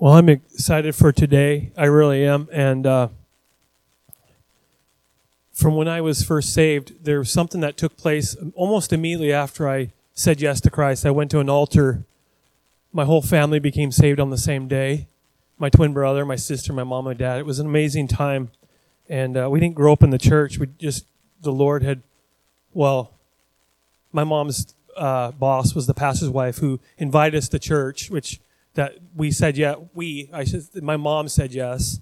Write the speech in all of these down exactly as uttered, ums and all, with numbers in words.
Well, I'm excited for today. I really am. And uh, from when I was first saved, there was something that took place almost immediately after I said yes to Christ. I went to an altar. My whole family became saved on the same day. My twin brother, my sister, my mom, my dad. It was an amazing time. And uh, we didn't grow up in the church. We just, the Lord had, well, my mom's uh, boss was the pastor's wife who invited us to church, which that we said, yeah, we, I said, my mom said yes.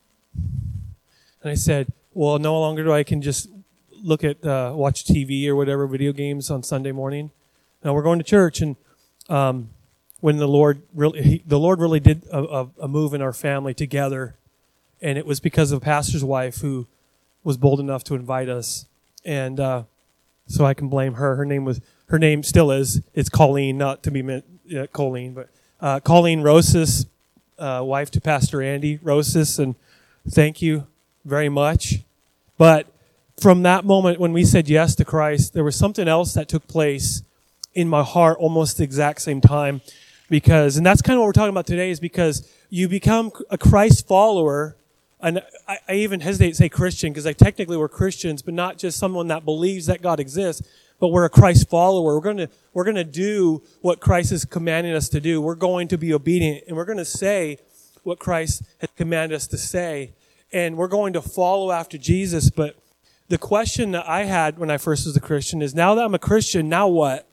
And I said, well, no longer do I can just look at, uh, watch T V or whatever, video games on Sunday morning. Now we're going to church. And um, when the Lord really, he, the Lord really did a, a, a move in our family together. And it was because of a pastor's wife who was bold enough to invite us. And uh, so I can blame her. Her name was, her name still is, it's Colleen, not to be meant, uh, Colleen, but Uh, Colleen Rosas, uh, wife to Pastor Andy Rosas, and thank you very much. But from that moment when we said yes to Christ, there was something else that took place in my heart almost the exact same time. Because, and that's kind of what we're talking about today, is because you become a Christ follower, and I, I even hesitate to say Christian, because I technically we're Christians, but not just someone that believes that God exists, but we're a Christ follower. We're going to we're going to do what Christ is commanding us to do. We're going to be obedient, and we're going to say what Christ has commanded us to say, and we're going to follow after Jesus. But the question that I had when I first was a Christian is, now that I'm a Christian, now what?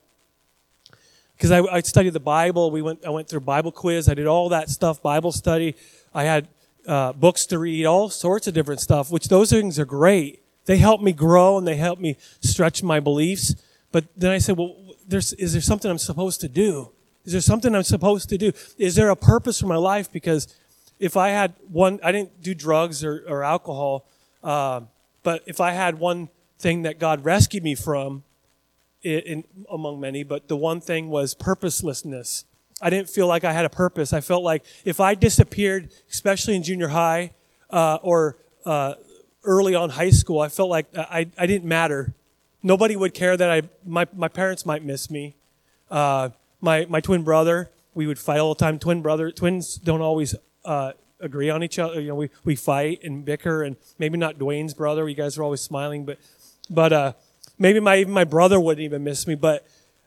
Because I, I studied the Bible. We went I went through Bible quiz. I did all that stuff, Bible study. I had uh, books to read, all sorts of different stuff, which those things are great. They help me grow and they help me stretch my beliefs. But then I said, well, there's, is there something I'm supposed to do? Is there something I'm supposed to do? Is there a purpose for my life? Because if I had one, I didn't do drugs or, or alcohol, uh, but if I had one thing that God rescued me from, in, in, among many, but the one thing was purposelessness. I didn't feel like I had a purpose. I felt like if I disappeared, especially in junior high uh, or uh early on high school, I felt like I, I didn't matter. Nobody would care that I, my, my parents might miss me. Uh, my, my twin brother, we would fight all the time. Twin brother, twins don't always, uh, agree on each other. You know, we, we fight and bicker, and maybe not Dwayne's brother. You guys are always smiling, but, but, uh, maybe my, even my brother wouldn't even miss me, but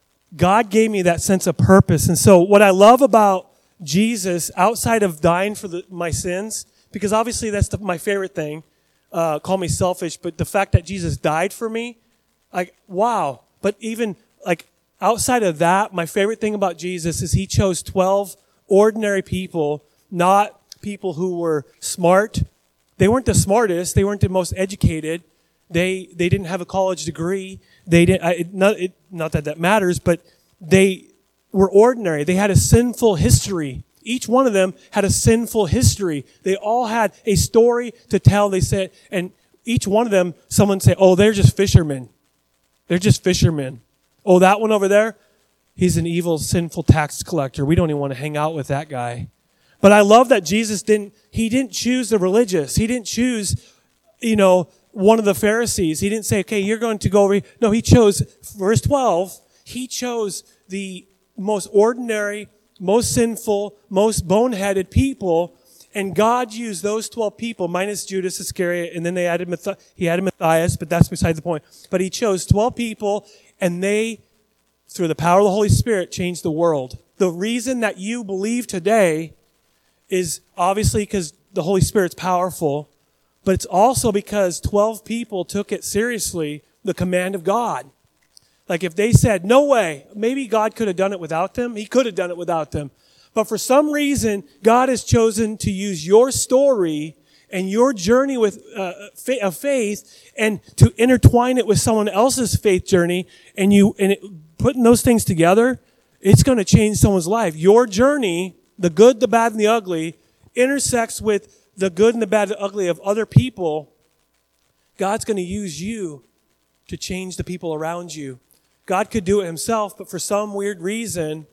God gave me that sense of purpose. And so what I love about Jesus, outside of dying for the, my sins, because obviously that's the, my favorite thing, Uh, call me selfish, but the fact that Jesus died for me, like, wow. But even, like, outside of that, my favorite thing about Jesus is he chose twelve ordinary people, not people who were smart. They weren't the smartest. They weren't the most educated. They they didn't have a college degree. They didn't, I, it, not, it, not that that matters, but they were ordinary. They had a sinful history. Each one of them had a sinful history. They all had a story to tell. They said, and each one of them, someone say, oh, they're just fishermen. They're just fishermen. Oh, that one over there, he's an evil, sinful tax collector. We don't even want to hang out with that guy. But I love that Jesus didn't, he didn't choose the religious. He didn't choose, you know, one of the Pharisees. He didn't say, okay, you're going to go over. No, he chose, verse twelve, he chose the most ordinary, most sinful, most boneheaded people, and God used those twelve people, minus Judas Iscariot, and then they added Math- he added Matthias, but that's beside the point. But he chose twelve people, and they, through the power of the Holy Spirit, changed the world. The reason that you believe today is obviously because the Holy Spirit's powerful, but it's also because twelve people took it seriously, the command of God. Like if they said, no way, maybe God could have done it without them. He could have done it without them. But for some reason, God has chosen to use your story and your journey with uh, of faith and to intertwine it with someone else's faith journey. And you and it, putting those things together, it's going to change someone's life. Your journey, the good, the bad, and the ugly, intersects with the good and the bad and the ugly of other people. God's going to use you to change the people around you. God could do it himself, but for some weird reason,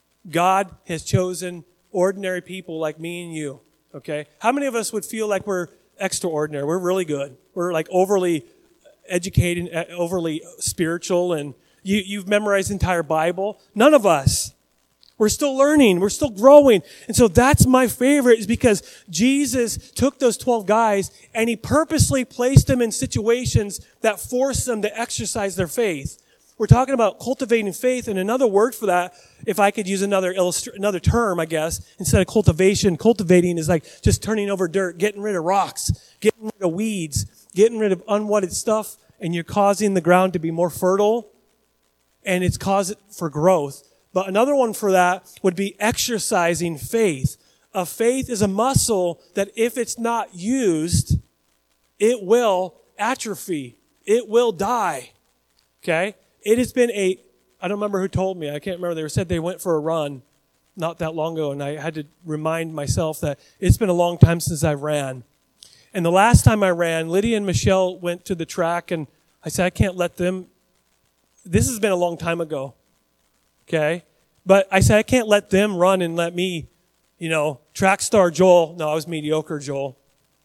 God has chosen ordinary people like me and you, okay? How many of us would feel like we're extraordinary? We're really good. We're like overly educated, overly spiritual, and you, you've memorized the entire Bible. None of us. We're still learning. We're still growing. And so that's my favorite, is because Jesus took those twelve guys and he purposely placed them in situations that forced them to exercise their faith. We're talking about cultivating faith, and another word for that, if I could use another illustr- another term, I guess, instead of cultivation, cultivating is like just turning over dirt, getting rid of rocks, getting rid of weeds, getting rid of unwanted stuff, and you're causing the ground to be more fertile, and it's caused for growth. But another one for that would be exercising faith. A faith is a muscle that if it's not used, it will atrophy. It will die. Okay? It has been a, I don't remember who told me, I can't remember, they said they went for a run not that long ago, and I had to remind myself that it's been a long time since I ran. And the last time I ran, Lydia and Michelle went to the track, and I said, I can't let them, this has been a long time ago, okay? But I said, I can't let them run and let me, you know, track star Joel, no, I was mediocre Joel.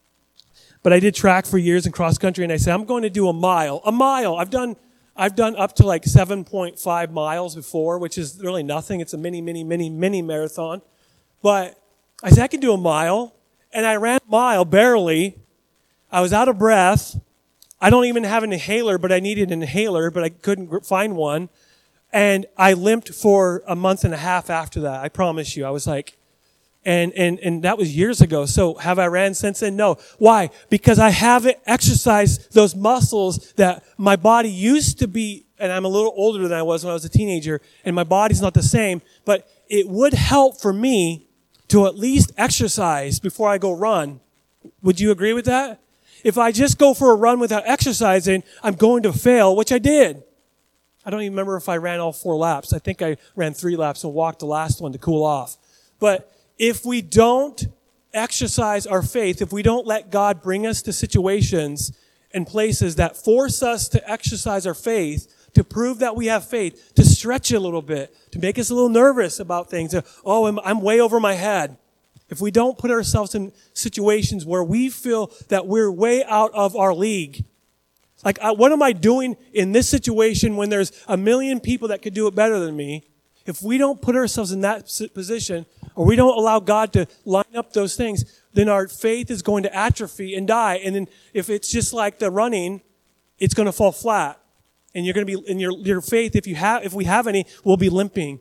But I did track for years in cross country, and I said, I'm going to do a mile, a mile. I've done I've done up to like seven point five miles before, which is really nothing. It's a mini, mini, mini, mini marathon. But I said, I can do a mile. And I ran a mile, barely. I was out of breath. I don't even have an inhaler, but I needed an inhaler, but I couldn't find one. And I limped for a month and a half after that. I promise you. I was like, and, and, and that was years ago. So have I ran since then? No. Why? Because I haven't exercised those muscles that my body used to be, and I'm a little older than I was when I was a teenager, and my body's not the same, but it would help for me to at least exercise before I go run. Would you agree with that? If I just go for a run without exercising, I'm going to fail, which I did. I don't even remember if I ran all four laps. I think I ran three laps and walked the last one to cool off. But if we don't exercise our faith, if we don't let God bring us to situations and places that force us to exercise our faith, to prove that we have faith, to stretch a little bit, to make us a little nervous about things, to, oh, I'm, I'm way over my head. If we don't put ourselves in situations where we feel that we're way out of our league, like, uh, what am I doing in this situation when there's a million people that could do it better than me? If we don't put ourselves in that position, or we don't allow God to line up those things, then our faith is going to atrophy and die. And then if it's just like the running, it's going to fall flat. And you're going to be, in your, your faith, if you have, if we have any, will be limping.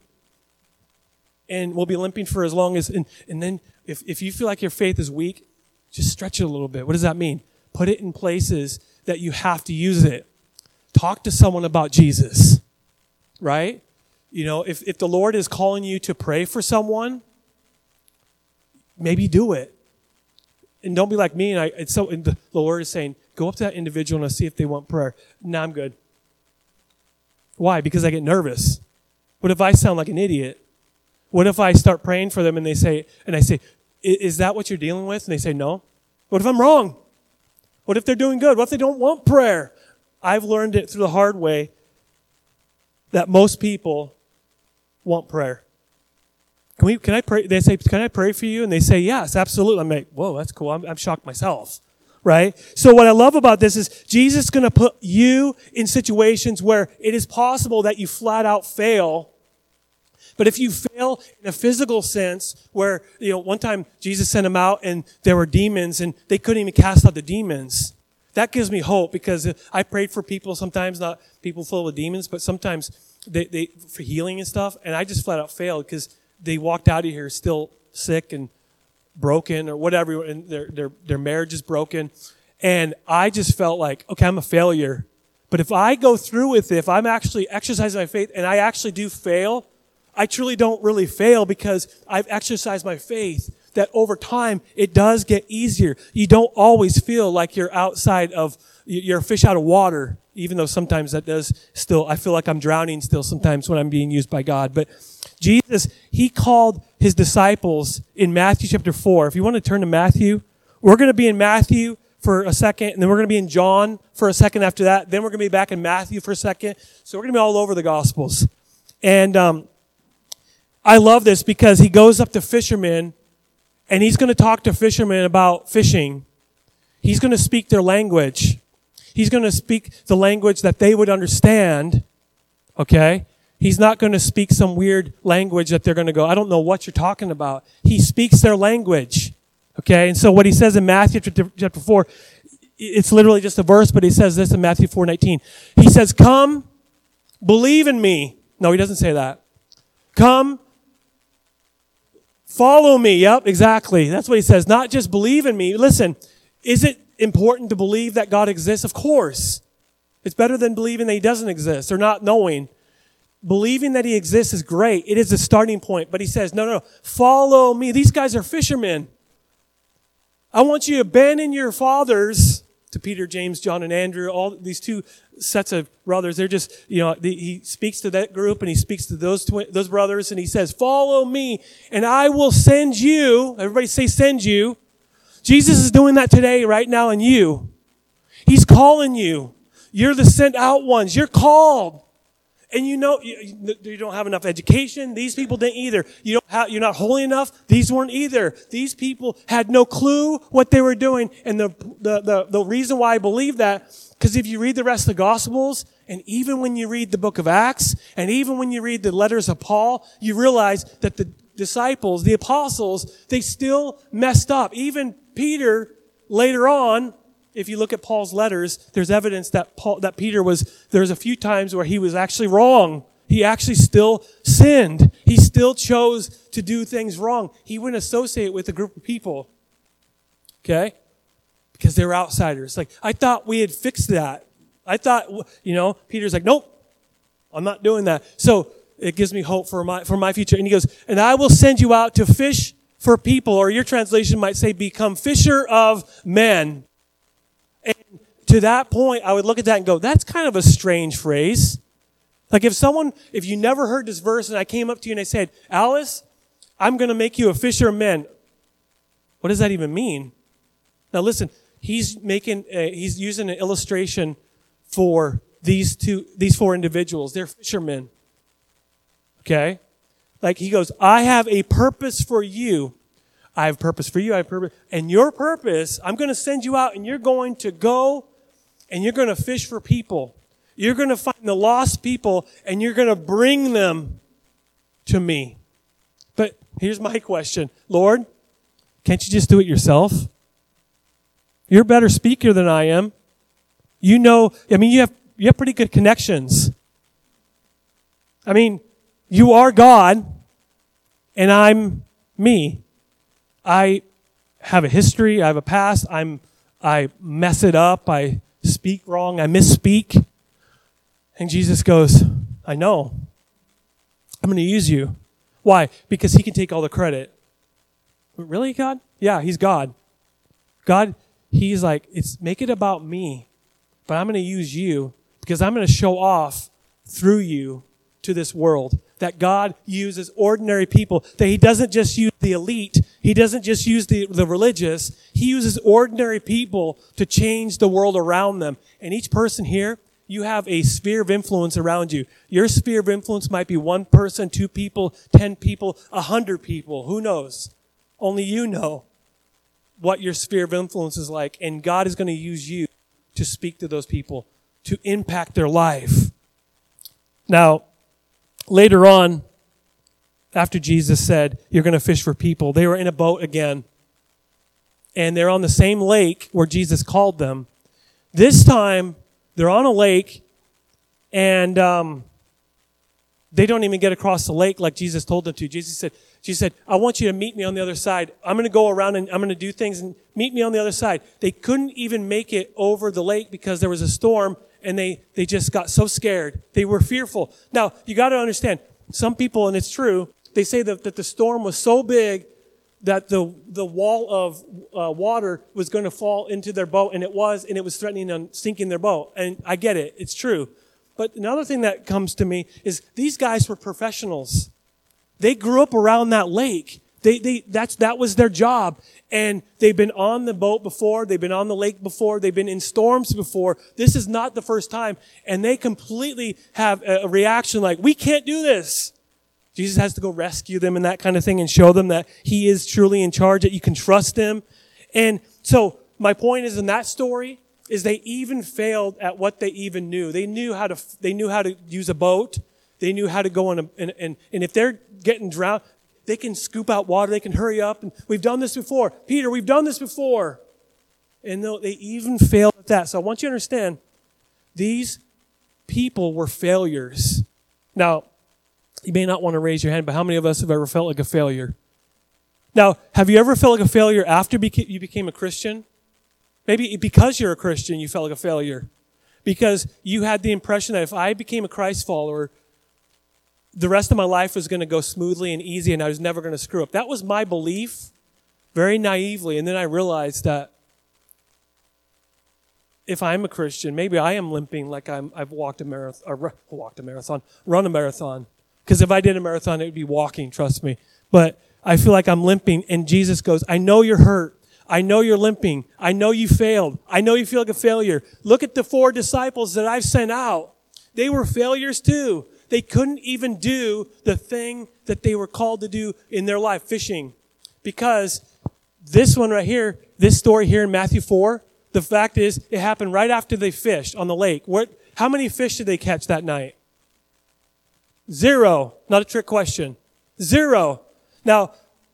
And we'll be limping for as long as, and, and then if, if you feel like your faith is weak, just stretch it a little bit. What does that mean? Put it in places that you have to use it. Talk to someone about Jesus, right? You know, if, if the Lord is calling you to pray for someone, maybe do it. And don't be like me. And I, it's so, and the Lord is saying, go up to that individual and see if they want prayer. No, I'm good. Why? Because I get nervous. What if I sound like an idiot? What if I start praying for them and they say, and I say, is that what you're dealing with? And they say, no. What if I'm wrong? What if they're doing good? What if they don't want prayer? I've learned it through the hard way that most people want prayer. Can we? Can I pray? They say, can I pray for you? And they say, yes, absolutely. I'm like, whoa, that's cool. I'm, I'm shocked myself, right? So what I love about this is Jesus is going to put you in situations where it is possible that you flat out fail. But if you fail in a physical sense, where, you know, one time Jesus sent them out and there were demons and they couldn't even cast out the demons. That gives me hope, because I prayed for people sometimes, not people full with demons, but sometimes they, they for healing and stuff. And I just flat out failed because they walked out of here still sick and broken or whatever, and their, their, their marriage is broken. And I just felt like, okay, I'm a failure. But if I go through with it, if I'm actually exercising my faith and I actually do fail, I truly don't really fail because I've exercised my faith that over time it does get easier. You don't always feel like you're outside of, you're a fish out of water, even though sometimes that does still, I feel like I'm drowning still sometimes when I'm being used by God. But Jesus, he called his disciples in Matthew chapter four. If you want to turn to Matthew, we're going to be in Matthew for a second, and then we're going to be in John for a second after that. Then we're going to be back in Matthew for a second. So we're going to be all over the Gospels. And um, I love this because he goes up to fishermen, and he's going to talk to fishermen about fishing. He's going to speak their language. He's going to speak the language that they would understand, okay? He's not going to speak some weird language that they're going to go, I don't know what you're talking about. He speaks their language. Okay? And so what he says in Matthew chapter four, it's literally just a verse, but he says this in Matthew four nineteen. He says, come, believe in me. No, he doesn't say that. Come, follow me. Yep, exactly. That's what he says. Not just believe in me. Listen, is it important to believe that God exists? Of course. It's better than believing that he doesn't exist or not knowing. Believing that he exists is great. It is a starting point. But he says, no, no, no. Follow me. These guys are fishermen. I want you to abandon your fathers, to Peter, James, John, and Andrew, all these two sets of brothers. They're just, you know, the, he speaks to that group and he speaks to those twi- those brothers and he says, follow me and I will send you. Everybody say send you. Jesus is doing that today, right now in you. He's calling you. You're the sent out ones. You're called. And you know, you, you don't have enough education. These people didn't either. You don't have, you're not holy enough. These weren't either. These people had no clue what they were doing. And the, the, the, the reason why I believe that, because if you read the rest of the Gospels, and even when you read the book of Acts, and even when you read the letters of Paul, you realize that the disciples, the apostles, they still messed up. Even Peter, later on, if you look at Paul's letters, there's evidence that Paul, that Peter was, there's a few times where he was actually wrong. He actually still sinned. He still chose to do things wrong. He wouldn't associate with a group of people. Okay? Because they were outsiders. Like, I thought we had fixed that. I thought, you know, Peter's like, nope, I'm not doing that. So it gives me hope for my, for my future. And he goes, and I will send you out to fish for people, or your translation might say become fisher of men. And to that point, I would look at that and go, that's kind of a strange phrase. Like if someone, if you never heard this verse and I came up to you and I said, Alice, I'm going to make you a fisher of men. What does that even mean? Now listen, he's making, a, he's using an illustration for these two, these four individuals. They're fishermen. Okay? Like he goes, I have a purpose for you. I have purpose for you. I have purpose. And your purpose, I'm going to send you out and you're going to go and you're going to fish for people. You're going to find the lost people and you're going to bring them to me. But here's my question. Lord, can't you just do it yourself? You're a better speaker than I am. You know, I mean, you have, you have pretty good connections. I mean, you are God and I'm me. I have a history, I have a past, I'm, I mess it up, I speak wrong, I misspeak. And Jesus goes, I know. I'm going to use you. Why? Because he can take all the credit. Really, God? Yeah, he's God. God, he's like, it's make it about me, but I'm going to use you because I'm going to show off through you to this world. That God uses ordinary people, that he doesn't just use the elite, he doesn't just use the, the religious, he uses ordinary people to change the world around them. And each person here, you have a sphere of influence around you. Your sphere of influence might be one person, two people, ten people, a hundred people. Who knows? Only you know what your sphere of influence is like. And God is going to use you to speak to those people, to impact their life. Now, later on, after Jesus said, you're going to fish for people, they were in a boat again. And they're on the same lake where Jesus called them. This time, they're on a lake, and um, they don't even get across the lake like Jesus told them to. Jesus said, Jesus said, I want you to meet me on the other side. I'm going to go around and I'm going to do things and meet me on the other side. They couldn't even make it over the lake because there was a storm. And they, they just got so scared. They were fearful. Now, you got to understand, some people, and it's true, they say that, that the storm was so big that the, the wall of uh, water was going to fall into their boat, and it was, and it was threatening on sinking their boat. And I get it. It's true. But another thing that comes to me is these guys were professionals. They grew up around that lake. They, they, that's, that was their job. And they've been on the boat before. They've been on the lake before. They've been in storms before. This is not the first time. And they completely have a reaction like, we can't do this. Jesus has to go rescue them and that kind of thing and show them that he is truly in charge, that you can trust him. And so my point is in that story is they even failed at what they even knew. They knew how to, they knew how to use a boat. They knew how to go on, a, and, and, and if they're getting drowned, they can scoop out water. They can hurry up. And we've done this before. Peter, we've done this before. And they even failed at that. So I want you to understand, these people were failures. Now, you may not want to raise your hand, but how many of us have ever felt like a failure? Now, have you ever felt like a failure after you became a Christian? Maybe because you're a Christian, you felt like a failure. Because you had the impression that if I became a Christ follower, the rest of my life was going to go smoothly and easy and I was never going to screw up. That was my belief, very naively. And then I realized that if I'm a Christian, maybe I am limping like I'm, I've walked a marathon, or walked a marathon, run a marathon. Because if I did a marathon, it would be walking, trust me. But I feel like I'm limping, and Jesus goes, I know you're hurt. I know you're limping. I know you failed. I know you feel like a failure. Look at the four disciples that I've sent out. They were failures too. They couldn't even do the thing that they were called to do in their life, fishing. Because this one right here, this story here in Matthew four, the fact is, it happened right after they fished on the lake. What? How many fish did they catch that night? Zero. Not a trick question. Zero. Now,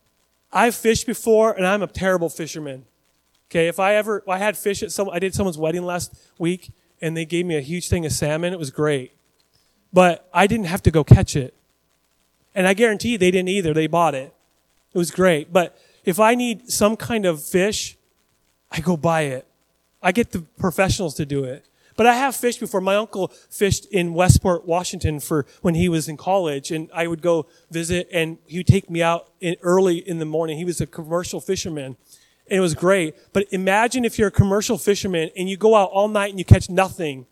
I've fished before, and I'm a terrible fisherman. Okay, if I ever, I had fish at some, I did someone's wedding last week, and they gave me a huge thing of salmon. It was great. But I didn't have to go catch it. And I guarantee they didn't either. They bought it. It was great. But if I need some kind of fish, I go buy it. I get the professionals to do it. But I have fished before. My uncle fished in Westport, Washington for when he was in college, and I would go visit, and he would take me out in early in the morning. He was a commercial fisherman, and it was great. But imagine if you're a commercial fisherman and you go out all night and you catch nothing.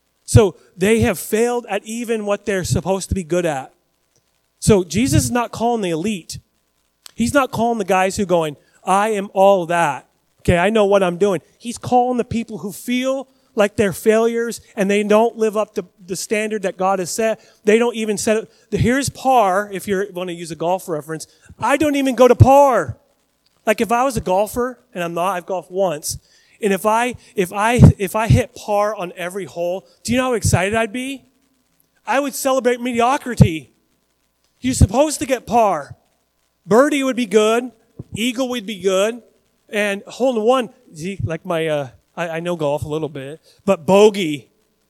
So they have failed at even what they're supposed to be good at. So Jesus is not calling the elite. He's not calling the guys who are going, I am all that. Okay, I know what I'm doing. He's calling the people who feel like they're failures and they don't live up to the standard that God has set. They don't even set it. Here's par, if you want to use a golf reference. I don't even go to par. Like if I was a golfer, and I'm not, I've golfed once, and if I, if I, if I hit par on every hole, do you know how excited I'd be? I would celebrate mediocrity. You're supposed to get par. Birdie would be good. Eagle would be good. And hole in one, like my, uh, I, I know golf a little bit, but bogey,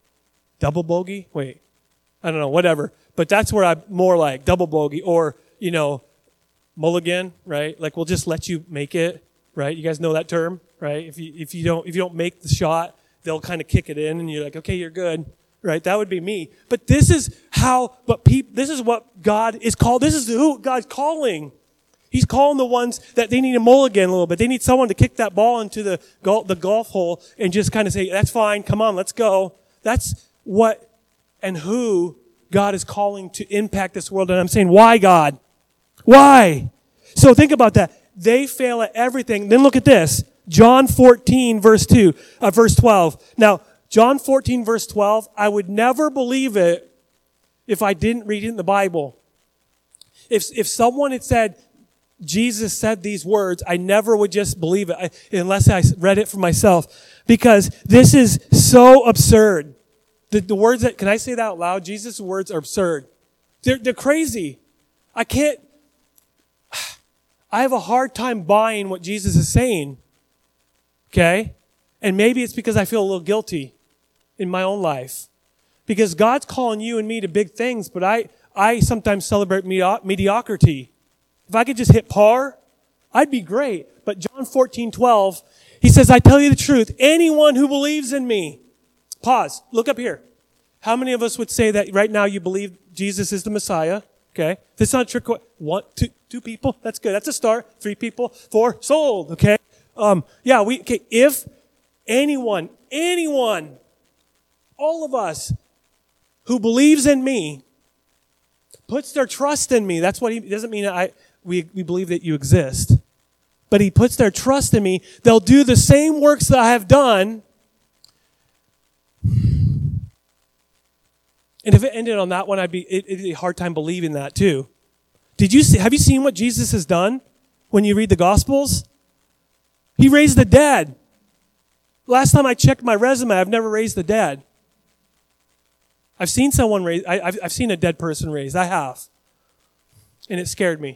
double bogey? Wait, I don't know, whatever. But that's where I'm more like double bogey or, you know, mulligan, right? Like we'll just let you make it, right? You guys know that term, right? If you, if you don't, if you don't make the shot, they'll kind of kick it in and you're like, okay, you're good, right? That would be me. But this is how, but peop, this is what God is called. This is who God's calling. He's calling the ones that they need a mulligan a little bit. They need someone to kick that ball into the golf, the golf hole and just kind of say, that's fine. Come on, let's go. That's what and who God is calling to impact this world. And I'm saying, why, God? Why? So think about that. They fail at everything. Then look at this. John fourteen, verse two, uh, verse twelve. Now, John fourteen, verse twelve, I would never believe it if I didn't read it in the Bible. If, if someone had said, Jesus said these words, I never would just believe it I, unless I read it for myself, because this is so absurd. The, the words that, can I say that out loud? Jesus' words are absurd. They're, they're crazy. I can't, I have a hard time buying what Jesus is saying. Okay? And maybe it's because I feel a little guilty in my own life. Because God's calling you and me to big things, but I, I sometimes celebrate medio- mediocrity. If I could just hit par, I'd be great. But John fourteen twelve, he says, I tell you the truth, anyone who believes in me. Pause. Look up here. How many of us would say that right now you believe Jesus is the Messiah? Okay. This is not a trick. One, two, two people. That's good. That's a start. Three people. Four. Sold. Okay. Um, yeah, we, okay. If anyone, anyone, all of us who believes in me, puts their trust in me. That's what he, doesn't mean I, we, we believe that you exist. But he puts their trust in me. They'll do the same works that I have done. And if it ended on that one, I'd be, it, it'd be a hard time believing that too. Did you see, have you seen what Jesus has done when you read the Gospels? He raised the dead. Last time I checked my resume, I've never raised the dead. I've seen someone raised, I, I've, I've seen a dead person raised. I have. And it scared me.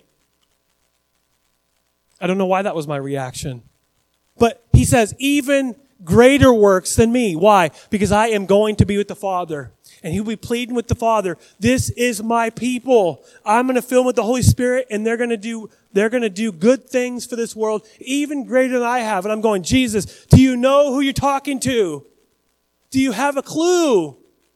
I don't know why that was my reaction. But he says, even greater works than me. Why? Because I am going to be with the Father. And he'll be pleading with the Father. This is my people. I'm going to fill them with the Holy Spirit, and they're going to do, they're going to do good things for this world, even greater than I have. And I'm going, Jesus, do you know who you're talking to? Do you have a clue?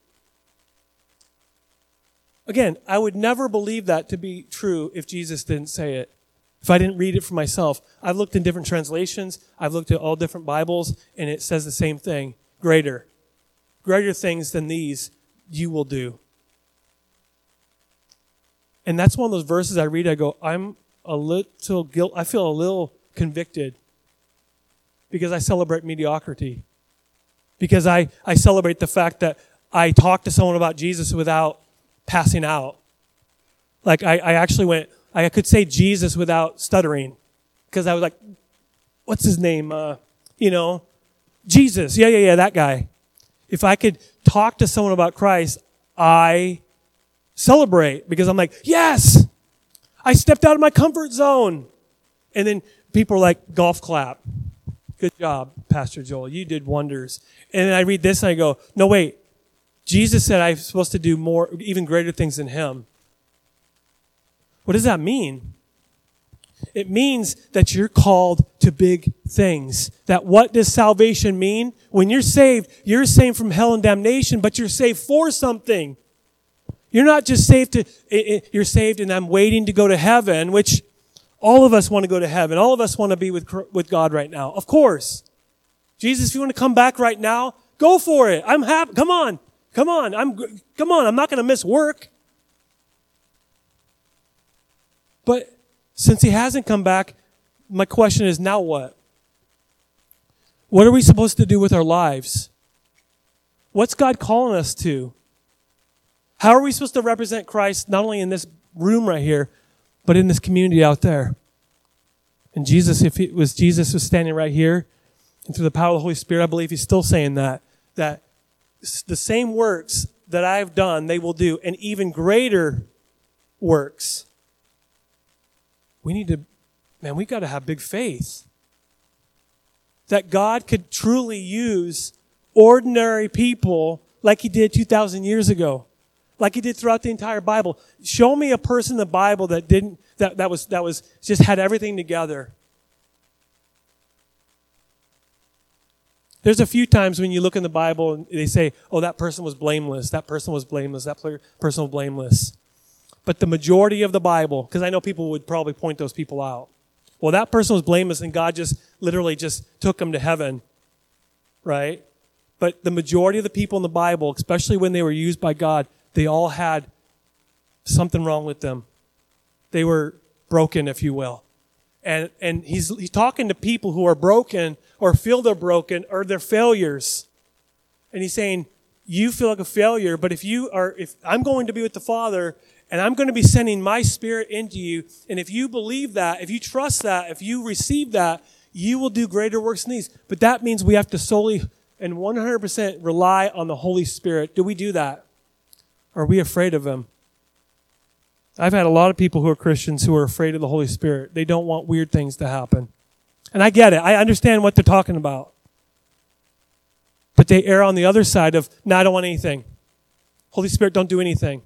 Again, I would never believe that to be true if Jesus didn't say it. If I didn't read it for myself. I've looked in different translations. I've looked at all different Bibles, and it says the same thing. Greater. Greater things than these you will do. And that's one of those verses I read, I go, I'm a little guilt. I feel a little convicted because I celebrate mediocrity. Because I, I celebrate the fact that I talked to someone about Jesus without passing out. Like I, I actually went, I could say Jesus without stuttering. Because I was like, what's his name? Uh, you know, Jesus. Yeah, yeah, yeah, that guy. If I could talk to someone about Christ, I celebrate because I'm like, yes, I stepped out of my comfort zone. And then people are like, golf clap. Good job, Pastor Joel. You did wonders. And then I read this and I go, no, wait. Jesus said I'm supposed to do more, even greater things than him. What does that mean? It means that you're called to big things. That what does salvation mean? When you're saved, you're saved from hell and damnation, but you're saved for something. You're not just saved to, you're saved and I'm waiting to go to heaven, which all of us want to go to heaven. All of us want to be with, with God right now. Of course. Jesus, if you want to come back right now, go for it. I'm happy. Come on. Come on. I'm, come on. I'm not going to miss work. But since he hasn't come back, my question is, now what? What are we supposed to do with our lives? What's God calling us to? How are we supposed to represent Christ not only in this room right here, but in this community out there? And Jesus, if it was Jesus was standing right here, and through the power of the Holy Spirit, I believe he's still saying that, that the same works that I've done, they will do, and even greater works. We need to, man, we got to have big faith that God could truly use ordinary people like he did two thousand years ago, like he did throughout the entire Bible. Show me a person in the Bible that didn't, that, that was, that was, just had everything together. There's a few times when you look in the Bible and they say, oh, that person was blameless, that person was blameless, that person was blameless. But the majority of the Bible, because I know people would probably point those people out. Well, that person was blameless and God just literally just took them to heaven, right? But the majority of the people in the Bible, especially when they were used by God, they all had something wrong with them. They were broken, if you will. And and he's he's talking to people who are broken or feel they're broken or they're failures. And he's saying, you feel like a failure, but if you are, if I'm going to be with the Father, and I'm going to be sending my Spirit into you. And if you believe that, if you trust that, if you receive that, you will do greater works than these. But that means we have to solely and one hundred percent rely on the Holy Spirit. Do we do that? Are we afraid of him? I've had a lot of people who are Christians who are afraid of the Holy Spirit. They don't want weird things to happen. And I get it. I understand what they're talking about. But they err on the other side of, no, I don't want anything. Holy Spirit, don't do anything.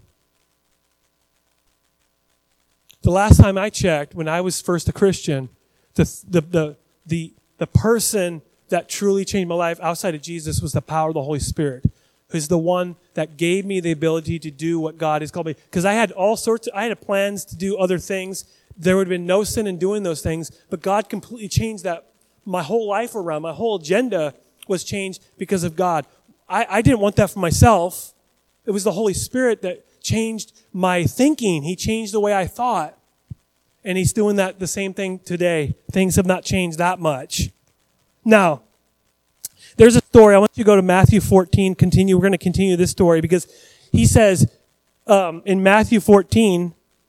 The last time I checked, when I was first a Christian, the, the the the the person that truly changed my life outside of Jesus was the power of the Holy Spirit, who's the one that gave me the ability to do what God has called me. Because I had all sorts of, I had plans to do other things. There would have been no sin in doing those things, but God completely changed that, my whole life around, my whole agenda was changed because of God. I, I didn't want that for myself. It was the Holy Spirit that changed my thinking. He changed the way I thought. And he's doing that the same thing today. Things have not changed that much. Now, there's a story. I want you to go to Matthew fourteen. Continue. We're going to continue this story because he says um, in Matthew fourteen,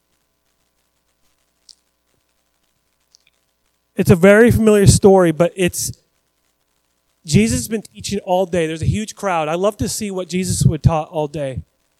it's a very familiar story, but it's Jesus has been teaching all day. There's a huge crowd. I love to see what Jesus would taught all day.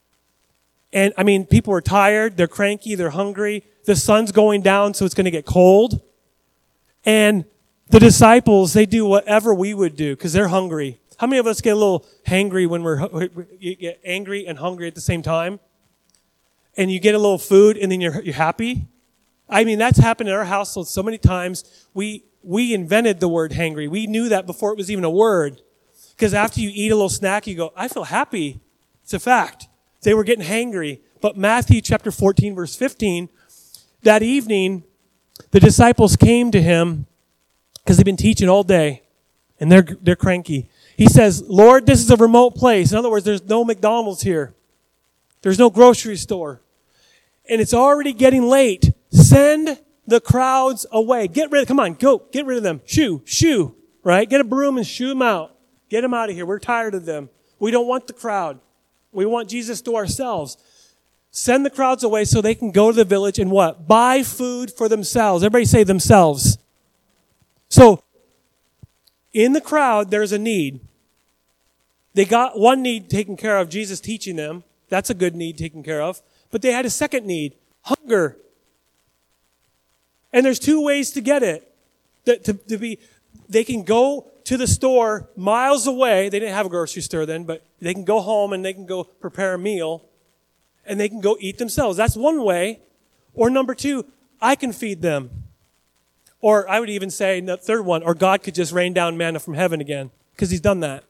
And I mean, people are tired, they're cranky, they're hungry. The sun's going down, so it's going to get cold. And the disciples, they do whatever we would do because they're hungry. How many of us get a little hangry when we're you get angry and hungry at the same time? And you get a little food and then you're you're happy? I mean, that's happened in our household so many times. We we invented the word hangry. We knew that before it was even a word. Because after you eat a little snack, you go, I feel happy. It's a fact. They were getting hangry. But Matthew chapter fourteen, verse fifteen, that evening, the disciples came to him because they've been teaching all day, and they're they're cranky. He says, Lord, this is a remote place. In other words, there's no McDonald's here. There's no grocery store. And it's already getting late. Send the crowds away. Get rid of, come on, go, get rid of them. Shoo, shoo, right? Get a broom and shoo them out. Get them out of here. We're tired of them. We don't want the crowd. We want Jesus to ourselves. Send the crowds away so they can go to the village and what? Buy food for themselves. Everybody say themselves. So, in the crowd, there's a need. They got one need taken care of, Jesus teaching them. That's a good need taken care of. But they had a second need, hunger. And there's two ways to get it. That to, to be, they can go to the store miles away. They didn't have a grocery store then, but they can go home and they can go prepare a meal. And they can go eat themselves. That's one way. Or number two, I can feed them. Or I would even say, the third one, or God could just rain down manna from heaven again. Because he's done that.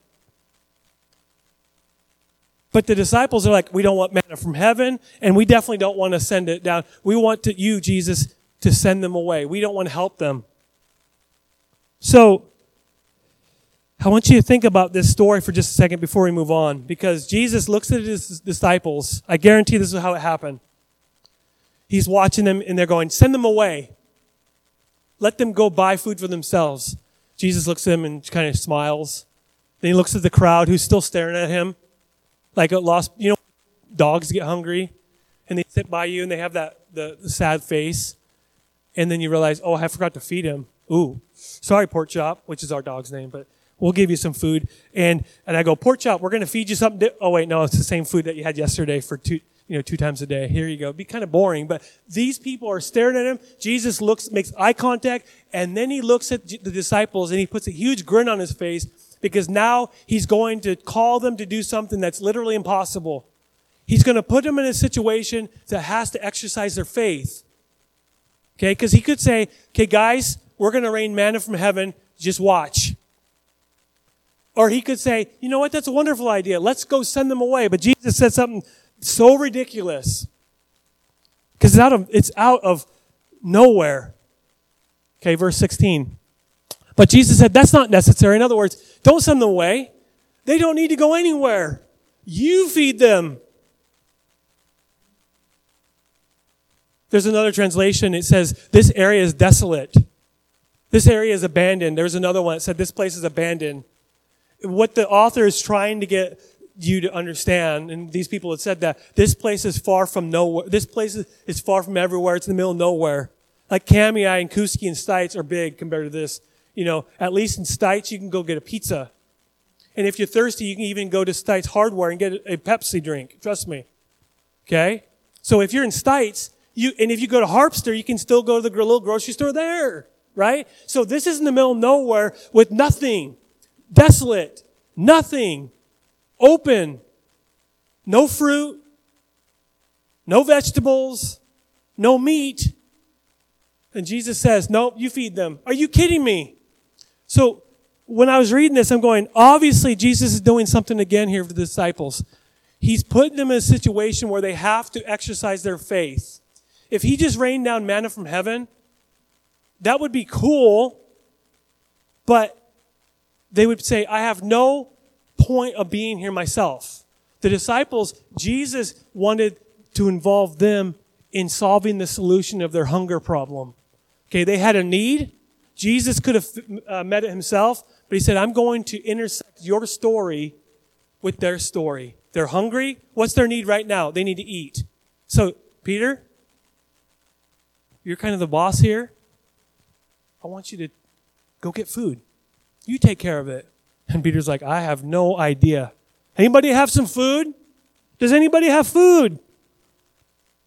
But the disciples are like, we don't want manna from heaven, and we definitely don't want to send it down. We want to, you, Jesus, to send them away. We don't want to help them. So, I want you to think about this story for just a second before we move on. Because Jesus looks at his disciples. I guarantee this is how it happened. He's watching them, and they're going, send them away. Let them go buy food for themselves. Jesus looks at them and kind of smiles. Then he looks at the crowd who's still staring at him. Like a lost, you know, dogs get hungry and they sit by you and they have that the, the sad face. And then you realize, oh, I forgot to feed him. Ooh, sorry, Pork Chop, which is our dog's name, but we'll give you some food. And and I go, Pork Chop, we're going to feed you something. Di- oh, wait, no, it's the same food that you had yesterday for two, you know, two times a day. Here you go. It'd be kind of boring, but these people are staring at him. Jesus looks, makes eye contact, and then he looks at the disciples and he puts a huge grin on his face. Because now he's going to call them to do something that's literally impossible. He's going to put them in a situation that has to exercise their faith. Okay, because he could say, okay, guys, we're going to rain manna from heaven, just watch. Or he could say, you know what, that's a wonderful idea. Let's go send them away. But Jesus said something so ridiculous. Because it's out of, it's out of nowhere. Okay, verse sixteen. But Jesus said, that's not necessary. In other words, don't send them away. They don't need to go anywhere. You feed them. There's another translation. It says, this area is desolate. This area is abandoned. There's another one that said, this place is abandoned. What the author is trying to get you to understand, and these people had said that, this place is far from nowhere. This place is, is far from everywhere. It's in the middle of nowhere. Like Kamiah and Kuski and Stites are big compared to this. You know, at least in Stites, you can go get a pizza. And if you're thirsty, you can even go to Stites Hardware and get a Pepsi drink. Trust me. Okay? So if you're in Stites, you, and if you go to Harpster, you can still go to the little grocery store there. Right? So this is in the middle of nowhere with nothing. Desolate. Nothing. Open. No fruit. No vegetables. No meat. And Jesus says, nope, you feed them. Are you kidding me? So when I was reading this, I'm going, obviously Jesus is doing something again here for the disciples. He's putting them in a situation where they have to exercise their faith. If he just rained down manna from heaven, that would be cool, but they would say, I have no point of being here myself. The disciples, Jesus wanted to involve them in solving the solution of their hunger problem. Okay, they had a need. Jesus could have uh, met it himself, but he said, I'm going to intersect your story with their story. They're hungry. What's their need right now? They need to eat. So, Peter, you're kind of the boss here. I want you to go get food. You take care of it. And Peter's like, I have no idea. Anybody have some food? Does anybody have food?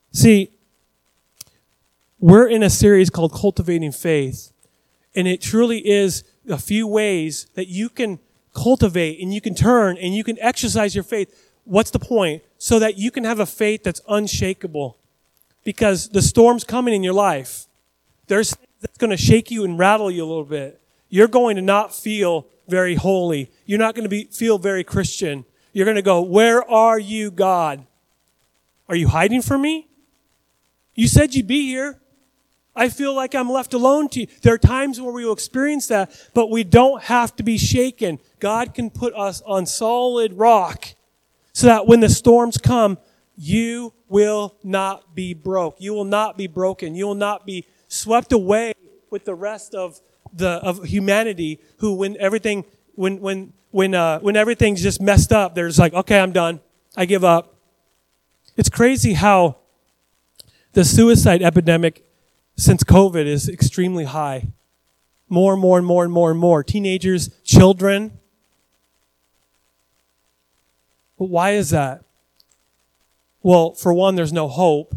See, we're in a series called Cultivating Faith, and it truly is a few ways that you can cultivate and you can turn and you can exercise your faith. What's the point? So that you can have a faith that's unshakable. Because the storm's coming in your life. There's things that's going to shake you and rattle you a little bit. You're going to not feel very holy. You're not going to be feel very Christian. You're going to go, where are you, God? Are you hiding from me? You said you'd be here. I feel like I'm left alone to you. There are times where we will experience that, but we don't have to be shaken. God can put us on solid rock so that when the storms come, you will not be broke. You will not be broken. You will not be swept away with the rest of the of humanity who when everything when when when uh when everything's just messed up, they're just like, okay, I'm done. I give up. It's crazy how the suicide epidemic since COVID is extremely high. More and more and more and more and more. Teenagers, children. But why is that? Well, for one, there's no hope.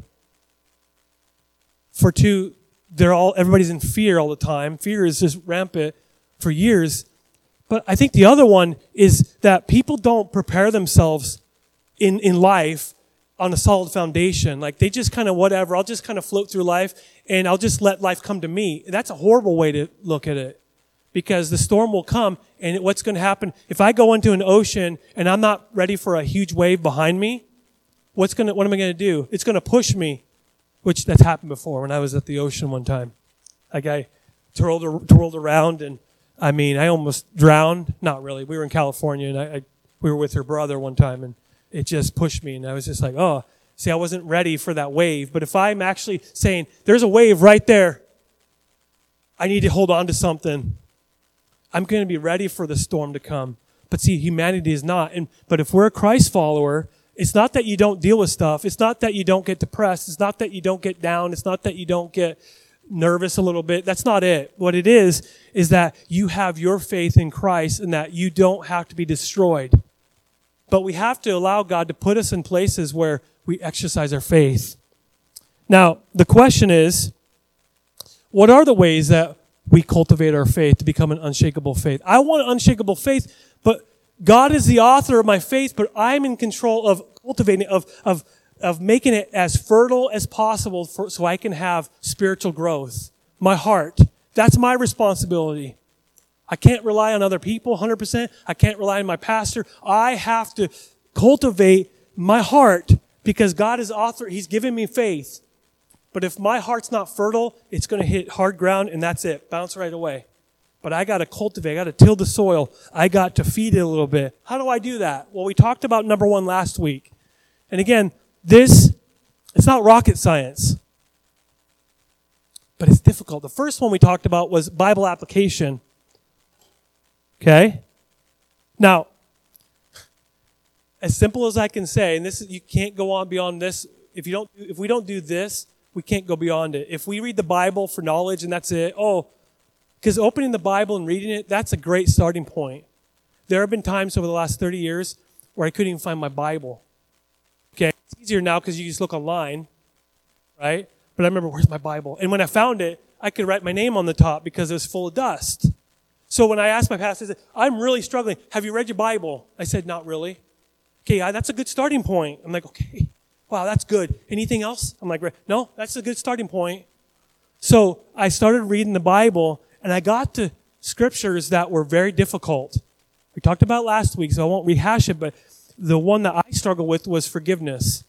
For two, they're all everybody's in fear all the time. Fear is just rampant for years. But I think the other one is that people don't prepare themselves in, in life on a solid foundation. Like they just kind of whatever, I'll just kind of float through life and I'll just let life come to me. That's a horrible way to look at it. Because the storm will come and what's going to happen, if I go into an ocean and I'm not ready for a huge wave behind me, what's going to, what am I going to do? It's going to push me, which that's happened before when I was at the ocean one time. Like I twirled, twirled around and I mean, I almost drowned. Not really. We were in California and I, I we were with her brother one time and it just pushed me and I was just like, oh, see, I wasn't ready for that wave. But if I'm actually saying, there's a wave right there, I need to hold on to something. I'm going to be ready for the storm to come. But see, humanity is not. And but if we're a Christ follower, it's not that you don't deal with stuff. It's not that you don't get depressed. It's not that you don't get down. It's not that you don't get nervous a little bit. That's not it. What it is, is that you have your faith in Christ and that you don't have to be destroyed. But we have to allow God to put us in places where we exercise our faith. Now, the question is, what are the ways that we cultivate our faith to become an unshakable faith? I want an unshakable faith, but God is the author of my faith, but I'm in control of cultivating, of, of, of making it as fertile as possible for, so I can have spiritual growth. My heart. That's my responsibility. I can't rely on other people one hundred percent. I can't rely on my pastor. I have to cultivate my heart because God is author. He's given me faith. But if my heart's not fertile, it's going to hit hard ground and that's it. Bounce right away. But I got to cultivate. I got to till the soil. I got to feed it a little bit. How do I do that? Well, we talked about number one last week. And again, this, it's not rocket science. But it's difficult. The first one we talked about was Bible application. Okay? Now, as simple as I can say, and this is, you can't go on beyond this. If you don't, if we don't do this, we can't go beyond it. If we read the Bible for knowledge and that's it, oh, because opening the Bible and reading it, that's a great starting point. There have been times over the last thirty years where I couldn't even find my Bible. Okay, it's easier now because you just look online, right? But I remember, where's my Bible? And when I found it, I could write my name on the top because it was full of dust. So when I asked my pastor, I said, I'm really struggling. Have you read your Bible? I said, not really. Okay, that's a good starting point. I'm like, okay, wow, that's good. Anything else? I'm like, no, that's a good starting point. So I started reading the Bible, and I got to scriptures that were very difficult. We talked about last week, so I won't rehash it, but the one that I struggled with was forgiveness.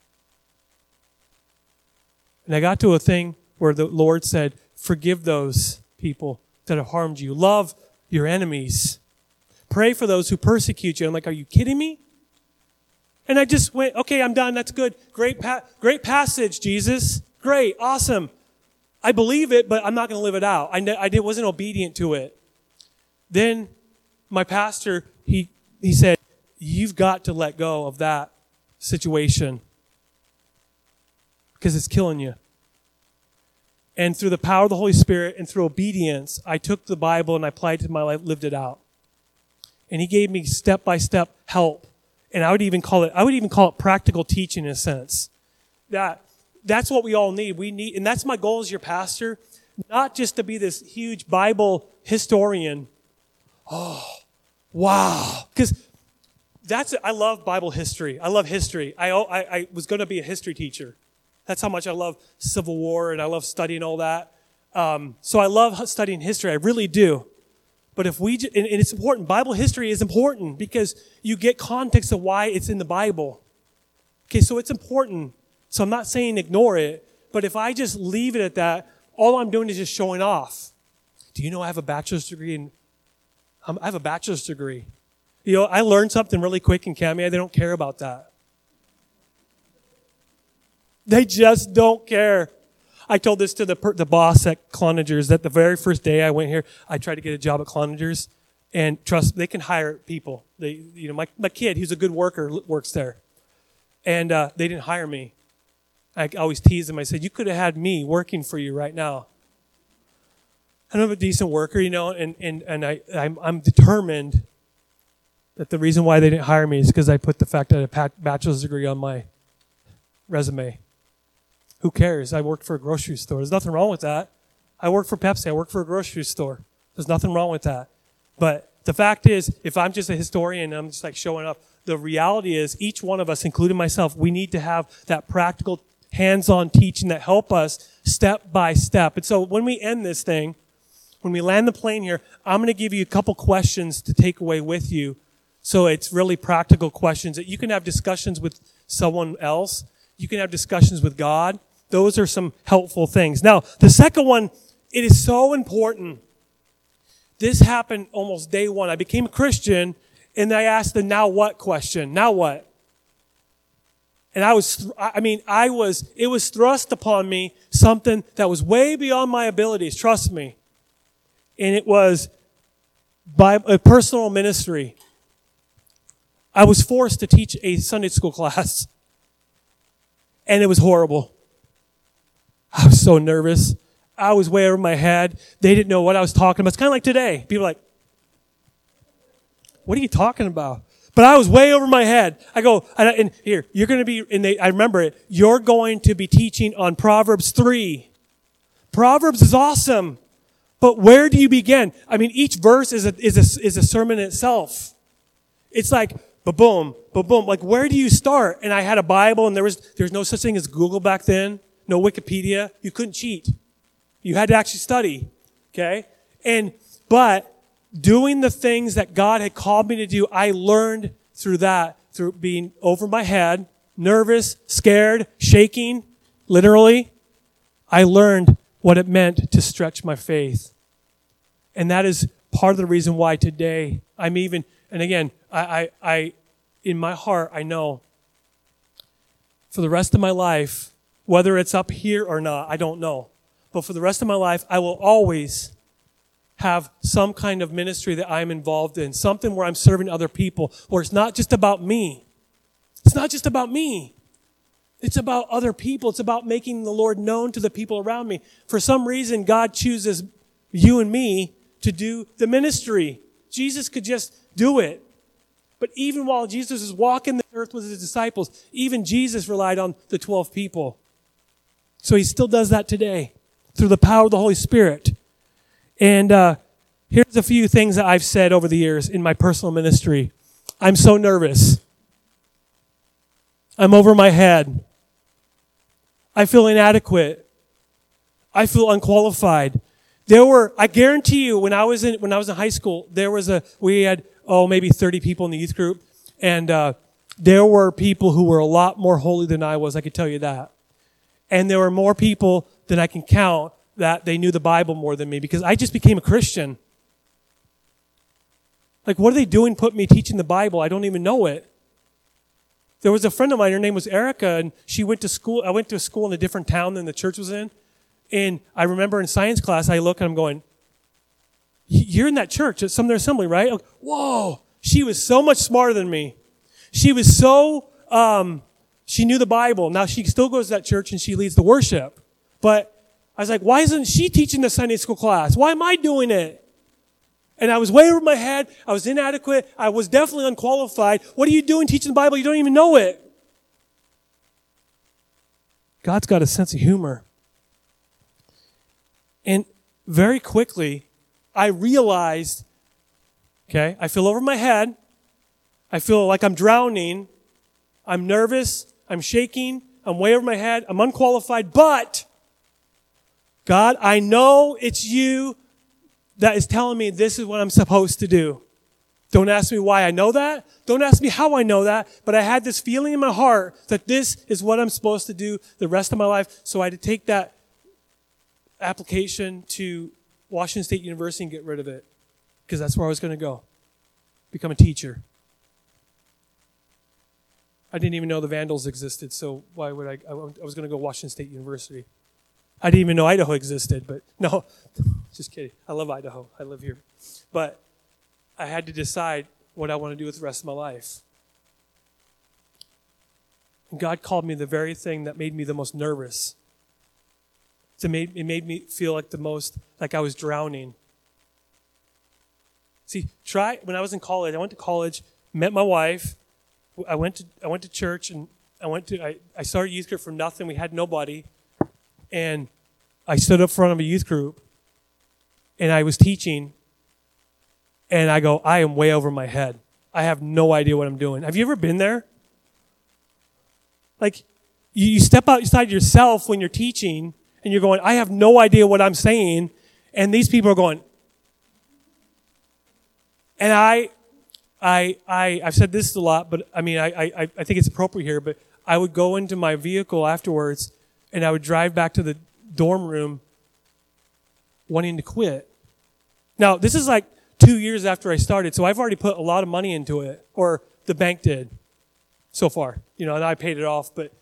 And I got to a thing where the Lord said, forgive those people that have harmed you. Love your enemies. Pray for those who persecute you. I'm like, are you kidding me? And I just went, okay, I'm done. That's good. Great, pa- great passage, Jesus. Great, awesome. I believe it, but I'm not going to live it out. I, ne- I wasn't obedient to it. Then my pastor, he he said, you've got to let go of that situation because it's killing you. And through the power of the Holy Spirit and through obedience, I took the Bible and I applied it to my life, lived it out. And he gave me step-by-step help. And I would even call it, I would even call it practical teaching in a sense. That that's what we all need. We need, and that's my goal as your pastor, not just to be this huge Bible historian. Oh, wow. Because that's, I love Bible history. I love history. I, I, I was going to be a history teacher. That's how much I love Civil War and I love studying all that. Um, so I love studying history. I really do. But if we, and it's important, Bible history is important because you get context of why it's in the Bible. Okay, so it's important. So I'm not saying ignore it, but if I just leave it at that, all I'm doing is just showing off. Do you know I have a bachelor's degree in, um, I have a bachelor's degree. You know, I learned something really quick in Camia. They don't care about that. They just don't care. I told this to the the boss at Clonagers that the very first day I went here, I tried to get a job at Clonagers, and trust they can hire people. They, you know, my my kid, he's a good worker, works there, and uh, they didn't hire me. I always tease them. I said, "You could have had me working for you right now." I'm a decent worker, you know, and and and I I'm, I'm determined that the reason why they didn't hire me is because I put the fact that I had a bachelor's degree on my resume. Who cares? I worked for a grocery store. There's nothing wrong with that. I work for Pepsi. I work for a grocery store. There's nothing wrong with that. But the fact is, if I'm just a historian and I'm just like showing up, the reality is each one of us, including myself, we need to have that practical hands-on teaching that help us step by step. And so when we end this thing, when we land the plane here, I'm going to give you a couple questions to take away with you. So it's really practical questions that you can have discussions with someone else. You can have discussions with God. Those are some helpful things. Now, the second one, it is so important. This happened almost day one. I became a Christian, and I asked the now what question. Now what? And I was, I mean, I was, it was thrust upon me something that was way beyond my abilities. Trust me. And it was by a personal ministry. I was forced to teach a Sunday school class. And it was horrible. I was so nervous. I was way over my head. They didn't know what I was talking about. It's kind of like today. People are like, what are you talking about? But I was way over my head. I go, and, and here, you're going to be, and they, I remember it, you're going to be teaching on Proverbs three. Proverbs is awesome. But where do you begin? I mean, each verse is a, is a, is a sermon in itself. It's like, ba-boom, ba-boom. Like, where do you start? And I had a Bible, and there was, there was no such thing as Google back then. No Wikipedia. You couldn't cheat. You had to actually study. Okay? And, but doing the things that God had called me to do, I learned through that, through being over my head, nervous, scared, shaking, literally. I learned what it meant to stretch my faith. And that is part of the reason why today I'm even, and again, I, I, I, in my heart, I know for the rest of my life, whether it's up here or not, I don't know. But for the rest of my life, I will always have some kind of ministry that I'm involved in, something where I'm serving other people, where it's not just about me. It's not just about me. It's about other people. It's about making the Lord known to the people around me. For some reason, God chooses you and me to do the ministry. Jesus could just do it. But even while Jesus was walking the earth with his disciples, even Jesus relied on the twelve people. So he still does that today through the power of the Holy Spirit. And uh, here's a few things that I've said over the years in my personal ministry. I'm so nervous. I'm over my head. I feel inadequate. I feel unqualified. There were, I guarantee you, when I was in when I was in high school, there was a we had oh maybe thirty people in the youth group, and uh, there were people who were a lot more holy than I was. I could tell you that, and there were more people than I can count that they knew the Bible more than me because I just became a Christian. Like, what are they doing? Put me teaching the Bible? I don't even know it. There was a friend of mine. Her name was Erica, and she went to school. I went to a school in a different town than the church was in. And I remember in science class, I look and I'm going, you're in that church at Sumner Assembly, right? Like, whoa, she was so much smarter than me. She was so, um, she knew the Bible. Now she still goes to that church and she leads the worship. But I was like, why isn't she teaching the Sunday school class? Why am I doing it? And I was way over my head. I was inadequate. I was definitely unqualified. What are you doing teaching the Bible? You don't even know it. God's got a sense of humor. And very quickly, I realized, okay, I feel over my head. I feel like I'm drowning. I'm nervous. I'm shaking. I'm way over my head. I'm unqualified. But, God, I know it's you that is telling me this is what I'm supposed to do. Don't ask me why I know that. Don't ask me how I know that. But I had this feeling in my heart that this is what I'm supposed to do the rest of my life. So I had to take that application to Washington State University and get rid of it. Because that's where I was going to go. Become a teacher. I didn't even know the Vandals existed, so why would I? I was going to go to Washington State University. I didn't even know Idaho existed, but no, just kidding. I love Idaho. I live here. But I had to decide what I want to do with the rest of my life. And God called me the very thing that made me the most nervous. It made, it made me feel like the most, like I was drowning. See, try, when I was in college, I went to college, met my wife, I went to I went to church, and I went to I, I started youth group from nothing. We had nobody. And I stood up front of a youth group, and I was teaching, and I go, I am way over my head. I have no idea what I'm doing. Have you ever been there? Like, you, you step outside yourself when you're teaching, and you're going, I have no idea what I'm saying, and these people are going, and I, I, I, I've said this a lot, but I mean, I, I, I think it's appropriate here, but I would go into my vehicle afterwards, and I would drive back to the dorm room wanting to quit. Now, this is like two years after I started, so I've already put a lot of money into it, or the bank did so far. You know, and I paid it off, but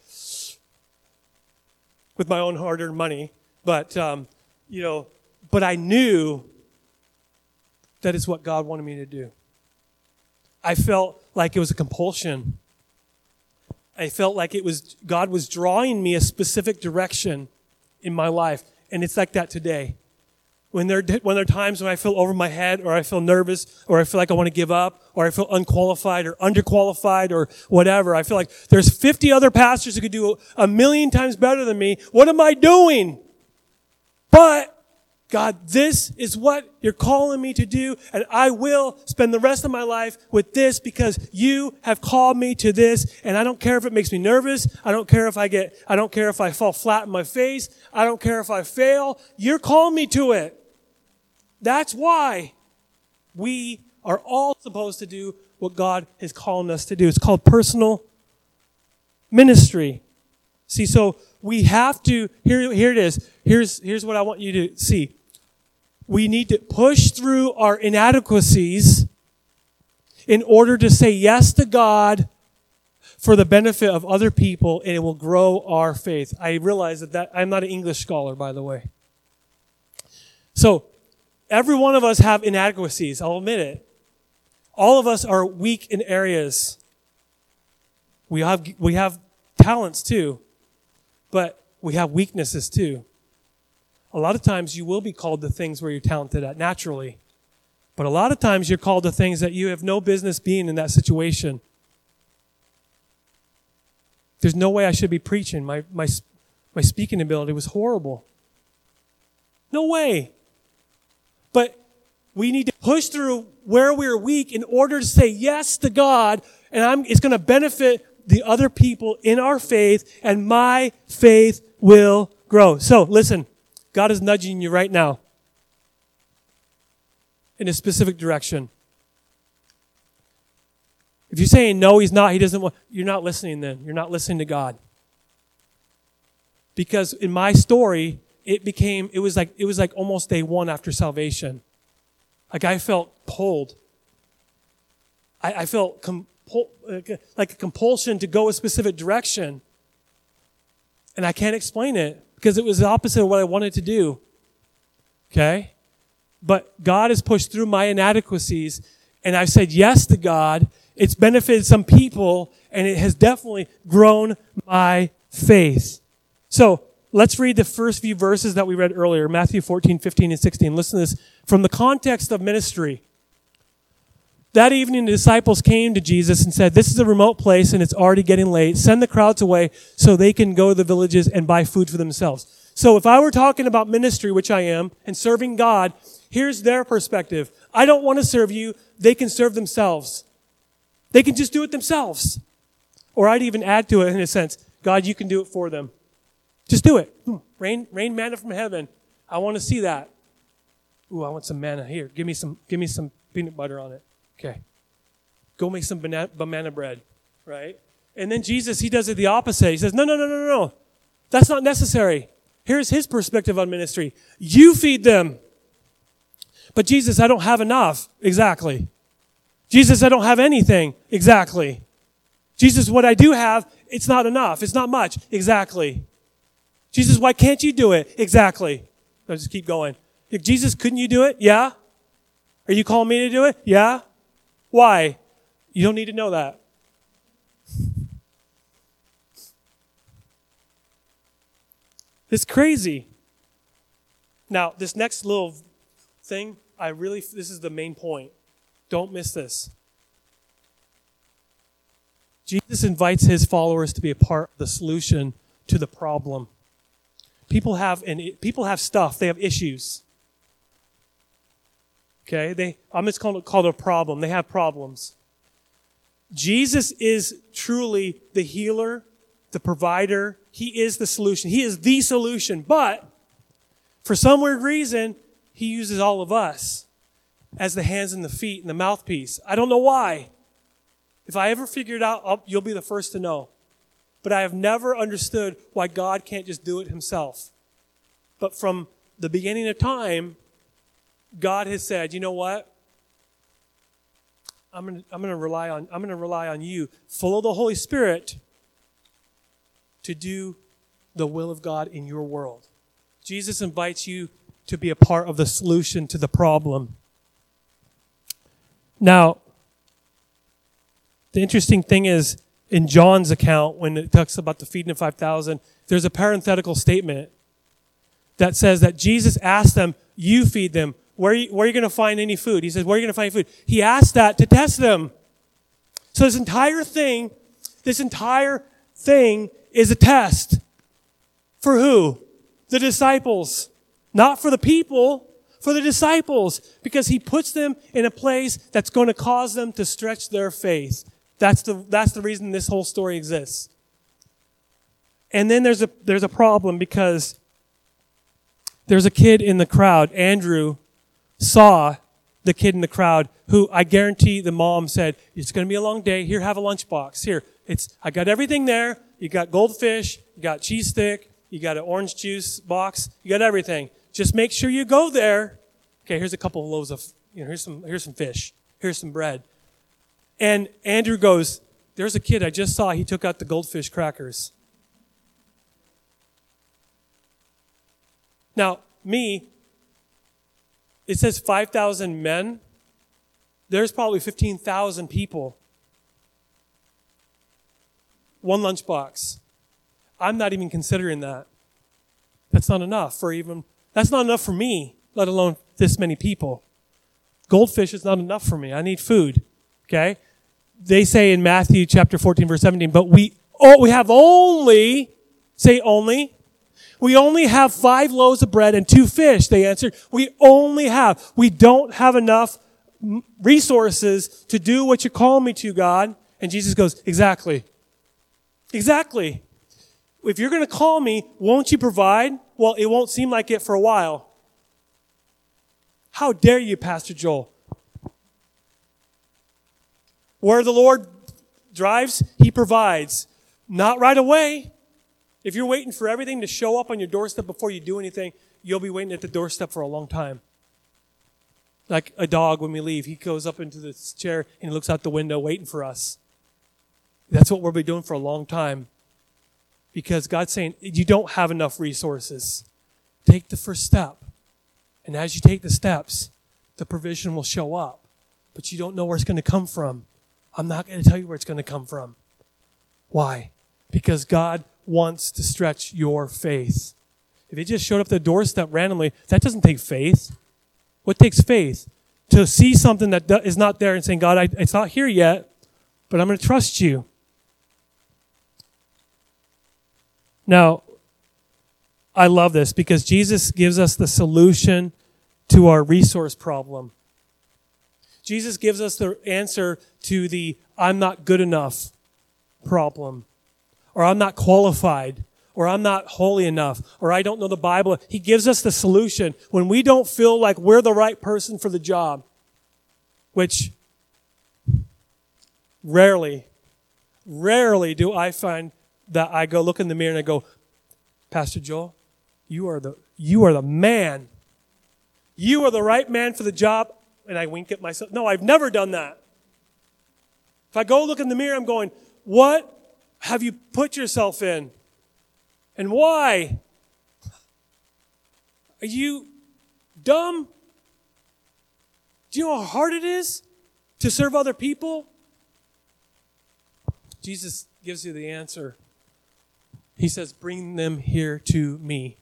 with my own hard-earned money. But, um, you know, but I knew that is what God wanted me to do. I felt like it was a compulsion. I felt like it was God was drawing me a specific direction in my life. And it's like that today. When there, when there are times when I feel over my head, or I feel nervous, or I feel like I want to give up, or I feel unqualified or underqualified or whatever, I feel like there's fifty other pastors who could do a million times better than me. What am I doing? But God, this is what you're calling me to do, and I will spend the rest of my life with this because you have called me to this, and I don't care if it makes me nervous. I don't care if I get, I don't care if I fall flat in my face. I don't care if I fail. You're calling me to it. That's why we are all supposed to do what God is calling us to do. It's called personal ministry. See, so we have to, here, here it is. Here's, here's what I want you to see. We need to push through our inadequacies in order to say yes to God for the benefit of other people, and it will grow our faith. I realize that, that I'm not an English scholar, by the way. So, every one of us have inadequacies. I'll admit it. All of us are weak in areas. We have, we have talents too, but we have weaknesses too. A lot of times you will be called to things where you're talented at naturally. But a lot of times you're called to things that you have no business being in that situation. There's no way I should be preaching. My, my, my speaking ability was horrible. No way. But we need to push through where we're weak in order to say yes to God, and I'm, it's going to benefit the other people in our faith, and my faith will grow. So, listen. God is nudging you right now in a specific direction. If you're saying no, he's not, he doesn't want, you're not listening then. You're not listening to God. Because in my story, it became, it was like, it was like almost day one after salvation. Like I felt pulled. I, I felt compul- like a compulsion to go a specific direction. And I can't explain it. Because it was the opposite of what I wanted to do. Okay? But God has pushed through my inadequacies, and I've said yes to God. It's benefited some people, and it has definitely grown my faith. So, let's read the first few verses that we read earlier, Matthew fourteen, fifteen, and sixteen. Listen to this from the context of ministry. That evening, the disciples came to Jesus and said, this is a remote place and it's already getting late. Send the crowds away so they can go to the villages and buy food for themselves. So if I were talking about ministry, which I am, and serving God, here's their perspective. I don't want to serve you. They can serve themselves. They can just do it themselves. Or I'd even add to it in a sense, God, you can do it for them. Just do it. Rain, rain manna from heaven. I want to see that. Ooh, I want some manna here. Give me some, give me some peanut butter on it. Okay. Go make some banana, banana bread, right? And then Jesus, he does it the opposite. He says, no, no, no, no, no, no. That's not necessary. Here's his perspective on ministry. You feed them. But Jesus, I don't have enough. Exactly. Jesus, I don't have anything. Exactly. Jesus, what I do have, it's not enough. It's not much. Exactly. Jesus, why can't you do it? Exactly. I'll just keep going. If Jesus, couldn't you do it? Yeah. Are you calling me to do it? Yeah. Why? You don't need to know that. It's crazy. Now, this next little thing, I really, this is the main point. Don't miss this. Jesus invites his followers to be a part of the solution to the problem. People have, and people have stuff. They have issues. Okay, they, I'm just calling it called a problem. They have problems. Jesus is truly the healer, the provider. He is the solution. He is the solution. But for some weird reason, he uses all of us as the hands and the feet and the mouthpiece. I don't know why. If I ever figure it out, I'll, you'll be the first to know. But I have never understood why God can't just do it himself. But from the beginning of time, God has said, you know what? I'm going to I'm going to rely on I'm going to rely on you, full of the Holy Spirit, to do the will of God in your world. Jesus invites you to be a part of the solution to the problem. Now, the interesting thing is, in John's account, when it talks about the feeding of five thousand, there's a parenthetical statement that says that Jesus asked them, you feed them. Where are you, where are you going to find any food? He says, where are you going to find food? He asked that to test them. So this entire thing, this entire thing is a test. For who? The disciples. Not for the people, for the disciples. Because he puts them in a place that's going to cause them to stretch their faith. That's the, that's the reason this whole story exists. And then there's a, there's a problem because there's a kid in the crowd, Andrew, saw the kid in the crowd who I guarantee the mom said, it's going to be a long day. Here, have a lunchbox. Here, it's, I got everything there. You got goldfish, you got cheese stick, you got an orange juice box, you got everything. Just make sure you go there. Okay, here's a couple of loaves of, you know, here's some, here's some fish. Here's some bread. And Andrew goes, there's a kid I just saw. He took out the goldfish crackers. Now, me, it says five thousand men. There's probably fifteen thousand people. One lunchbox. I'm not even considering that. That's not enough for even, that's not enough for me, let alone this many people. Goldfish is not enough for me. I need food. Okay? They say in Matthew chapter fourteen, verse seventeen, but we, oh, we have only, say only, we only have five loaves of bread and two fish, they answered. We only have. We don't have enough resources to do what you call me to, God. And Jesus goes, exactly. Exactly. If you're going to call me, won't you provide? Well, it won't seem like it for a while. How dare you, Pastor Joel? Where the Lord drives, he provides. Not right away. If you're waiting for everything to show up on your doorstep before you do anything, you'll be waiting at the doorstep for a long time. Like a dog when we leave, he goes up into the chair and he looks out the window waiting for us. That's what we'll be doing for a long time. Because God's saying, you don't have enough resources. Take the first step. And as you take the steps, the provision will show up. But you don't know where it's going to come from. I'm not going to tell you where it's going to come from. Why? Because God wants to stretch your faith. If it just showed up at the doorstep randomly, that doesn't take faith. What takes faith? to see something that is not there and saying, God, I, it's not here yet, but I'm going to trust you. Now, I love this because Jesus gives us the solution to our resource problem. Jesus gives us the answer to the I'm not good enough problem, or I'm not qualified, or I'm not holy enough, or I don't know the Bible. He gives us the solution when we don't feel like we're the right person for the job, which rarely, rarely do I find that I go look in the mirror and I go, Pastor Joel, you are the you are the man. You are the right man for the job. And I wink at myself. No, I've never done that. If I go look in the mirror, I'm going, what have you put yourself in? And why? Are you dumb? Do you know how hard it is to serve other people? Jesus gives you the answer. He says, bring them here to me.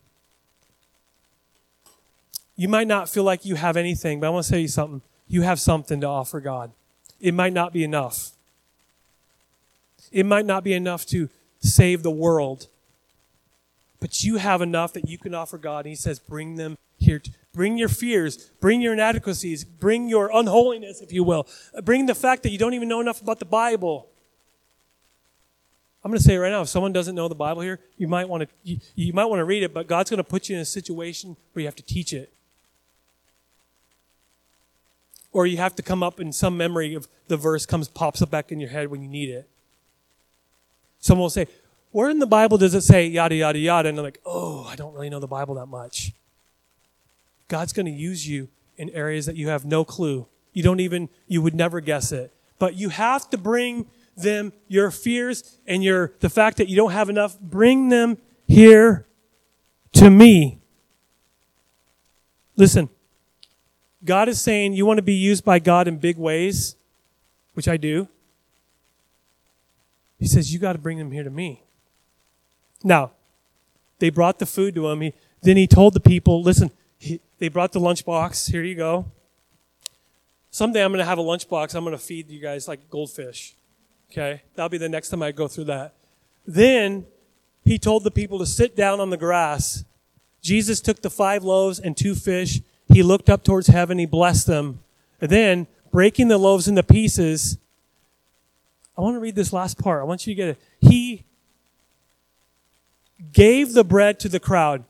You might not feel like you have anything, but I want to tell you something. You have something to offer God. It might not be enough. It might not be enough to save the world. But you have enough that you can offer God. And he says, bring them here. To, bring your fears. Bring your inadequacies. Bring your unholiness, if you will. Bring the fact that you don't even know enough about the Bible. I'm going to say it right now, if someone doesn't know the Bible here, you might want to you, you might want to read it, but God's going to put you in a situation where you have to teach it. Or you have to come up in some memory of the verse comes pops up back in your head when you need it. Someone will say, where in the Bible does it say yada, yada, yada? And I'm like, oh, I don't really know the Bible that much. God's going to use you in areas that you have no clue. You don't even, you would never guess it. But you have to bring them, your fears and your the fact that you don't have enough, bring them here to me. Listen, God is saying you want to be used by God in big ways, which I do. He says, you got to bring them here to me. Now, they brought the food to him. He, then he told the people, listen, he, they brought the lunchbox. Here you go. Someday I'm going to have a lunchbox. I'm going to feed you guys like goldfish. Okay? That'll be the next time I go through that. Then he told the people to sit down on the grass. Jesus took the five loaves and two fish. He looked up towards heaven. He blessed them. And then, breaking the loaves into pieces, I want to read this last part. I want you to get it. He gave the bread to the crowd.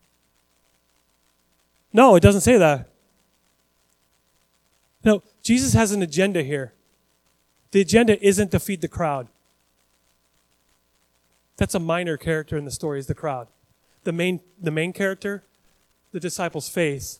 No, it doesn't say that. No, Jesus has an agenda here. The agenda isn't to feed the crowd. That's a minor character in the story, is the crowd. The main, the main character, the disciples' faith.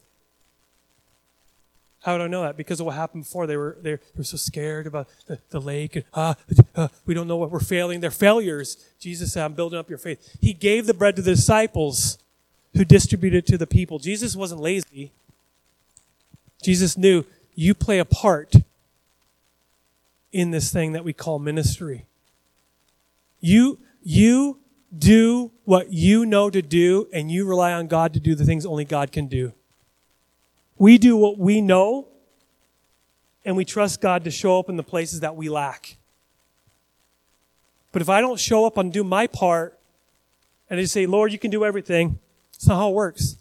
How do I know that? Because of what happened before. They were, they were so scared about the, the lake. And, ah, uh, we don't know what we're failing. They're failures. Jesus said, I'm building up your faith. He gave the bread to the disciples who distributed it to the people. Jesus wasn't lazy. Jesus knew you play a part in this thing that we call ministry. You, you do what you know to do, and you rely on God to do the things only God can do. We do what we know, and we trust God to show up in the places that we lack. But if I don't show up and do my part, and I just say, Lord, you can do everything, it's not how it works.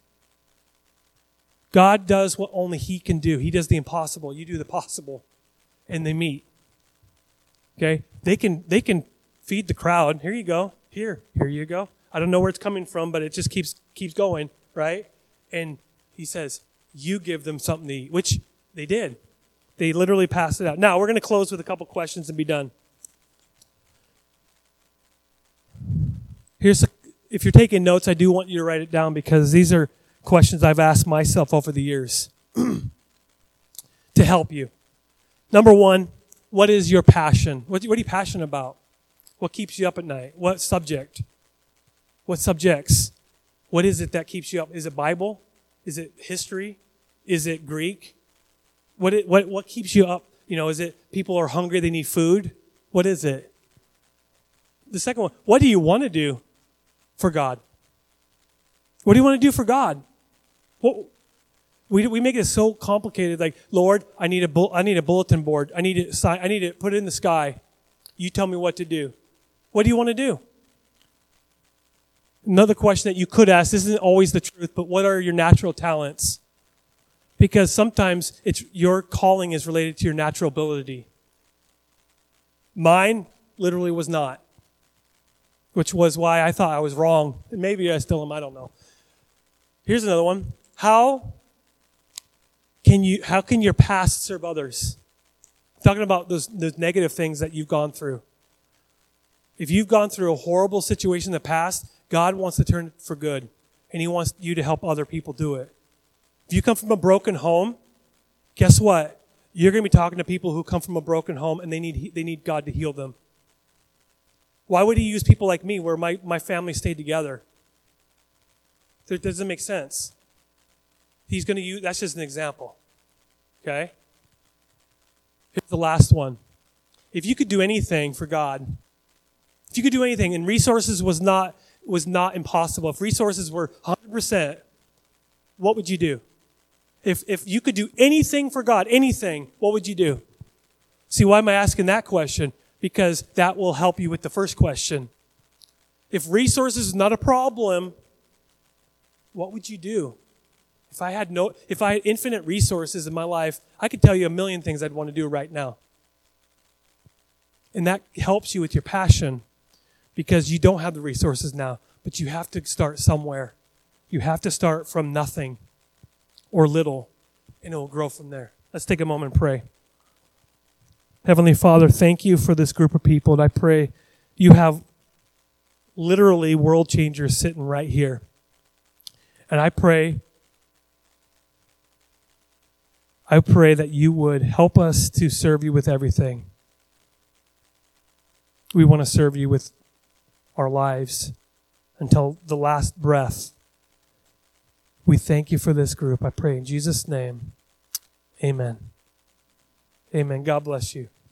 God does what only He can do. He does the impossible. You do the possible. And they meet. Okay? They can they can feed the crowd. Here you go. Here. Here you go. I don't know where it's coming from, but it just keeps keeps going, right? And He says, you give them something to eat, which they did. They literally passed it out. Now, we're going to close with a couple questions and be done. Here's a, if you're taking notes, I do want you to write it down because these are questions I've asked myself over the years to help you. Number one, what is your passion? What, what are you passionate about? What keeps you up at night? What subject? What subjects? What is it that keeps you up? Is it Bible? Is it history? Is it Greek? What it, what what keeps you up? You know, is it people are hungry, they need food? What is it? The second one, what do you want to do for God? What do you want to do for God? What, We we make it so complicated. Like, Lord, I need a bull, I need a bulletin board. I need to sign. I need to put it in the sky. You tell me what to do. What do you want to do? Another question that you could ask. This isn't always the truth, but what are your natural talents? Because sometimes it's your calling is related to your natural ability. Mine literally was not, which was why I thought I was wrong. And maybe I still am. I don't know. Here's another one. How can you? How can your past serve others? I'm talking about those those negative things that you've gone through. If you've gone through a horrible situation in the past, God wants to turn it for good, and He wants you to help other people do it. If you come from a broken home, guess what? You're going to be talking to people who come from a broken home, and they need they need God to heal them. Why would He use people like me, where my, my family stayed together? It doesn't make sense. He's going to use, that's just an example. Okay? Here's the last one. If you could do anything for God, if you could do anything, and resources was not was not impossible, if resources were one hundred percent, what would you do? If if you could do anything for God, anything, what would you do? See, why am I asking that question? Because that will help you with the first question. If resources is not a problem, what would you do? If I had no, if I had infinite resources in my life, I could tell you a million things I'd want to do right now. And that helps you with your passion because you don't have the resources now, but you have to start somewhere. You have to start from nothing or little, and it will grow from there. Let's take a moment and pray. Heavenly Father, thank you for this group of people, and I pray you have literally world changers sitting right here. And I pray, I pray that you would help us to serve you with everything. We want to serve you with our lives until the last breath. We thank you for this group. I pray in Jesus' name. Amen. Amen. God bless you.